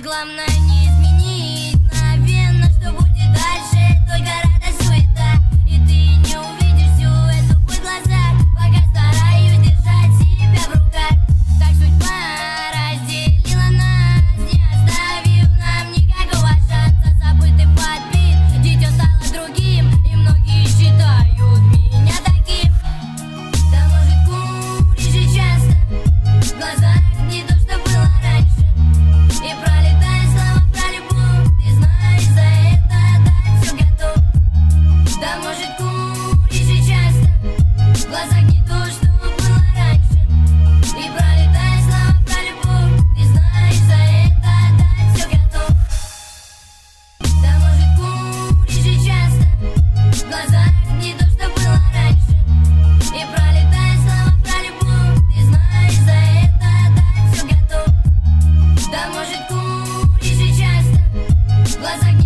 главное не изменить мгновенно, что будет дальше, только радость, суета. И ты не увидишь всю эту боль в глазах, пока стараюсь держать себя в руках. Так судьба разделила нас, не оставив нам никакого шанса. Забытый подбит, дитё стало другим, и многие считают меня таким. Да может курить же часто, в глазах не то, что было раньше. И пролетая слова про любовь, ты знаешь, за это отдать всё готов. Да может курить же часто, в глазах не то, что было раньше. И пролетая слова про любовь, ты знаешь, за это отдать всё готов. Да может курить же часто, в глазах не то, что было раньше. И пролетая слова про любовь, ты знаешь, за это отдать всё готов. Да может курить же часто, в глазах